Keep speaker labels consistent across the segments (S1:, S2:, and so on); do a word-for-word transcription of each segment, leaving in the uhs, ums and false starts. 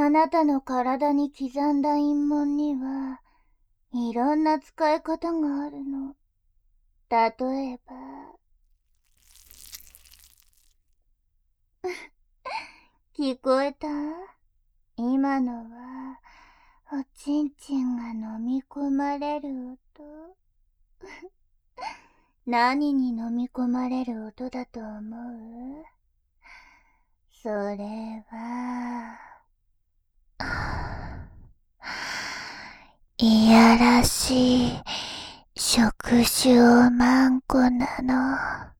S1: あなたの体に刻んだ陰紋には、いろんな使い方があるの。例えば、聞こえた？今のは、おちんちんが飲み込まれる音。何に飲み込まれる音だと思う？それは、いやらしい触手をまんこなの。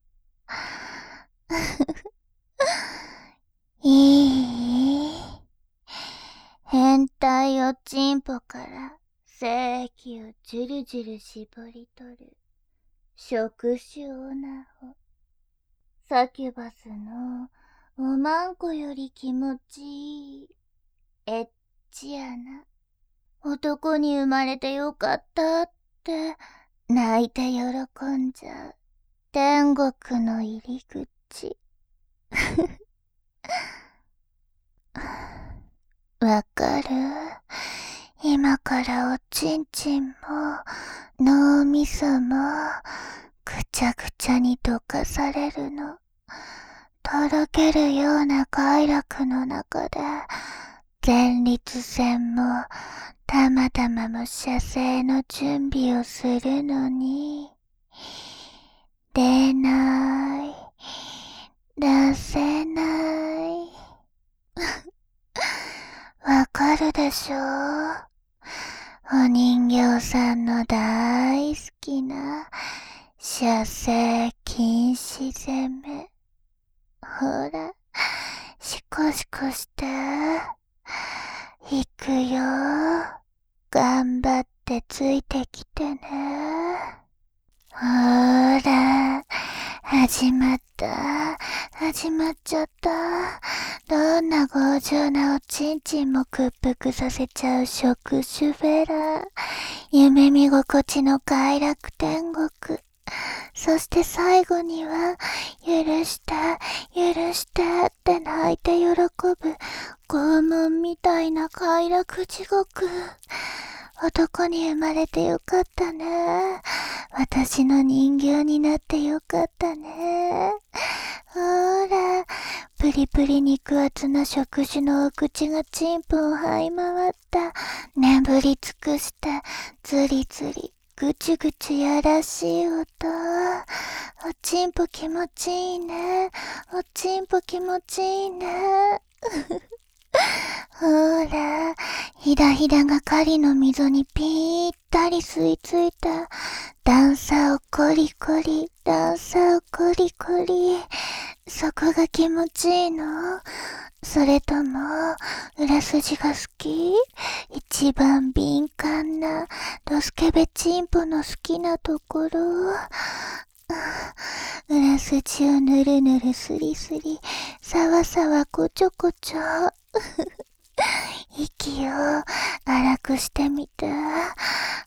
S1: いい？変態おちんぽから精液をジュルジュル絞り取る触手オナホ。サキュバスのおまんこより気持ちいいエッチやな。男に生まれてよかったって泣いて喜んじゃう天国の入り口。わかる？今からおちんちんも脳みそもぐちゃぐちゃに溶かされるの。とろけるような快楽の中で前立腺もたまたまも射精の準備をするのに出ない、出せない。わかるでしょ？お人形さんの大好きな射精禁止攻め。ほら、シコシコして。いくよ。頑張ってついてきてね。ほら、始まった。始まっちゃった。どんな強情なおちんちんも屈服させちゃう触手フェラ。夢見心地の快楽天国。そして最後には、許した、許したって泣いて喜ぶ拷問みたいな快楽地獄。男に生まれてよかったね。私の人形になってよかったね。ほら、プリプリ肉厚な触手のお口がチンポを這い回った。眠り尽くした、ズリズリ。ぐちぐちやらしい音。おちんぽ気持ちいいね。おちんぽ気持ちいいね。ほら、ひだひだが狩りの溝にぴったり吸い付いた。段差をコリコリ、段差をコリコリ。そこが気持ちいいの？それとも、裏筋が好き？一番敏感な、ドスケベチンポの好きなところ。裏筋をぬるぬるすりすり、さわさわこちょこちょ。息を荒くしてみて。は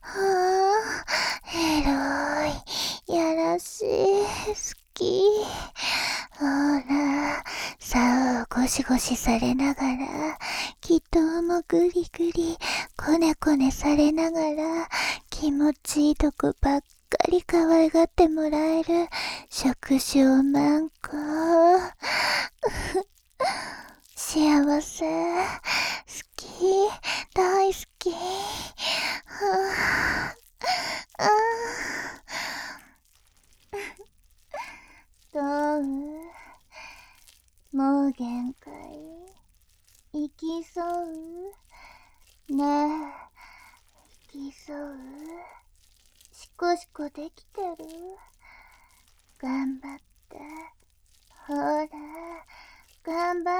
S1: ぁ、エロい、やらしい、好き。ほら、竿をゴシゴシされながら、気筒もぐりぐり、こねこねされながら、気持ちいいとこばっかり可愛がってもらえる、触手をまんこ。幸せ、好き、大好き。はぁ、あーどう？もう限界？行きそうねえ、行きそう？しこしこできてる？頑張って。ほら、頑張って。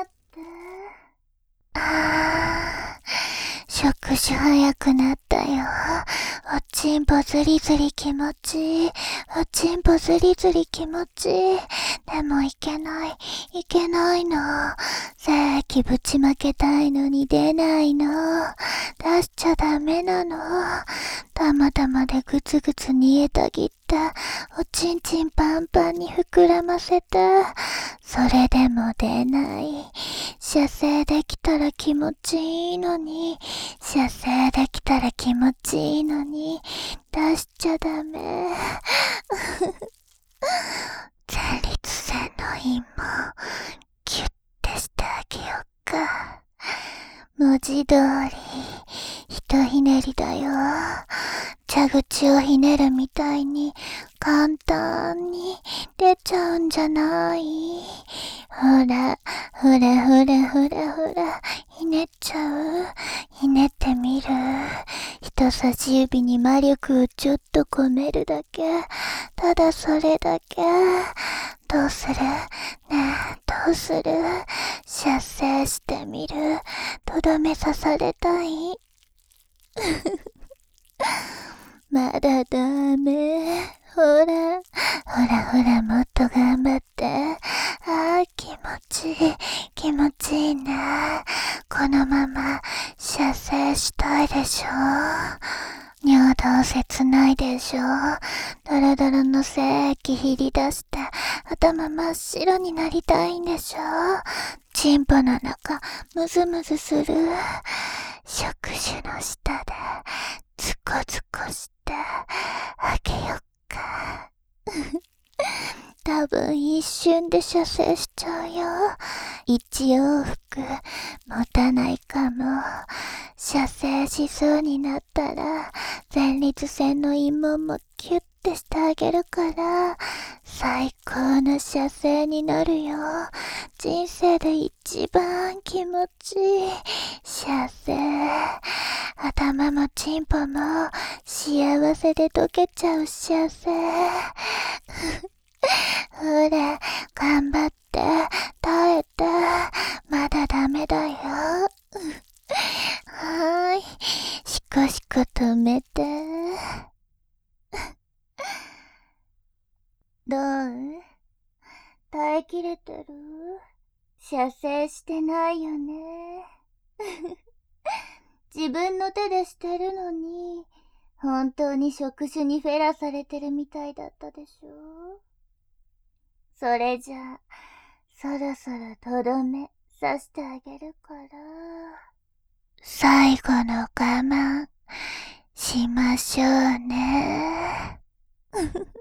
S1: あー、触手早くなったよ。おちんぽずりずり気持ちいい。おちんぽずりずり気持ちいい。でもいけない、いけないの。精液ぶちまけたいのに出ないの。出しちゃダメなの。 たまたまでぐつぐつ煮えたぎった、おちんちんパンパンに膨らませた。それでも出ない。射精できたら気持ちいいのに、射精できたら気持ちいいのに、出しちゃダメ。前立腺の陰も、キュッてしてあげよっか。文字通り、ひとひねりだよ。蛇口をひねるみたいに、簡単に出ちゃうんじゃない。ほら、ほらほらほらほら、ひねっちゃう。ひねってみる。人差し指に魔力をちょっと込めるだけ。ただそれだけ。どうする？ねえ、どうする？射精してみる。とどめ刺されたい？まだダメ。ほら、ほらほら、もっと頑張って。ああ、気持ちいい、気持ちいいね。このまま射精したいでしょ。尿道切ないでしょ。ドロドロの精液ひり出して、頭真っ白になりたいんでしょ。チンポの中、ムズムズする。触手の下で、ズコズコしてあげよっか。多分一瞬で射精しちゃうよ。一往復持たないかも。射精しそうになったら前立腺の陰門もキュッてしてあげるから最高の射精になるよ。人生で一番気持ちいい射精。頭もチンポも幸せで溶けちゃう射精。ほら、頑張って、耐えて、まだダメだよ。はーい、しこしこ止めて。どう？耐えきれてる？射精してないよね。自分の手でしてるのに、本当に触手にフェラされてるみたいだったでしょ？それじゃあ、そろそろとどめ刺してあげるから。最後の我慢しましょうね。